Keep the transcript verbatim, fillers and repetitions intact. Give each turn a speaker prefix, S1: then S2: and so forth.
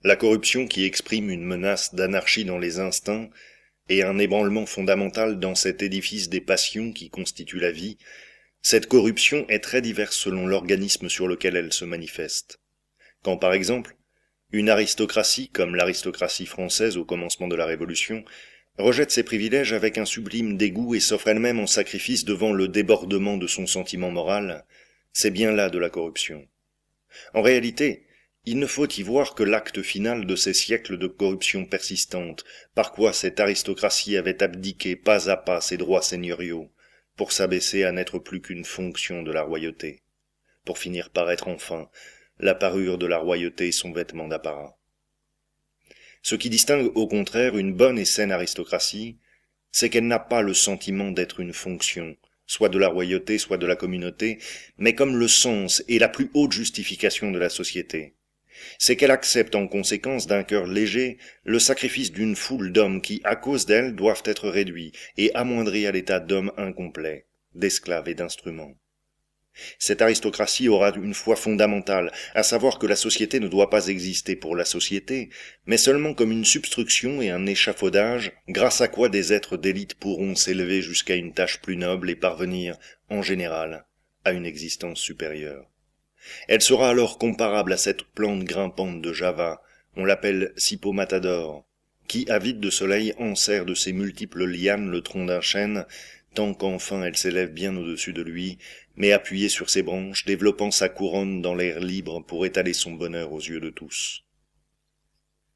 S1: La corruption qui exprime une menace d'anarchie dans les instincts et un ébranlement fondamental dans cet édifice des passions qui constitue la vie, cette corruption est très diverse selon l'organisme sur lequel elle se manifeste. Quand par exemple, une aristocratie, comme l'aristocratie française au commencement de la Révolution, rejette ses privilèges avec un sublime dégoût et s'offre elle-même en sacrifice devant le débordement de son sentiment moral, c'est bien là de la corruption. En réalité, il ne faut y voir que l'acte final de ces siècles de corruption persistante, par quoi cette aristocratie avait abdiqué pas à pas ses droits seigneuriaux, pour s'abaisser à n'être plus qu'une fonction de la royauté, pour finir par être enfin la parure de la royauté et son vêtement d'apparat. Ce qui distingue au contraire une bonne et saine aristocratie, c'est qu'elle n'a pas le sentiment d'être une fonction, soit de la royauté, soit de la communauté, mais comme le sens et la plus haute justification de la société. C'est qu'elle accepte en conséquence d'un cœur léger le sacrifice d'une foule d'hommes qui, à cause d'elle, doivent être réduits et amoindris à l'état d'hommes incomplets, d'esclaves et d'instruments. Cette aristocratie aura une foi fondamentale, à savoir que la société ne doit pas exister pour la société, mais seulement comme une substruction et un échafaudage, grâce à quoi des êtres d'élite pourront s'élever jusqu'à une tâche plus noble et parvenir, en général, à une existence supérieure. Elle sera alors comparable à cette plante grimpante de Java, on l'appelle Cypomatador, qui, avide de soleil, enserre de ses multiples lianes le tronc d'un chêne, tant qu'enfin elle s'élève bien au-dessus de lui, mais appuyée sur ses branches, développant sa couronne dans l'air libre pour étaler son bonheur aux yeux de tous.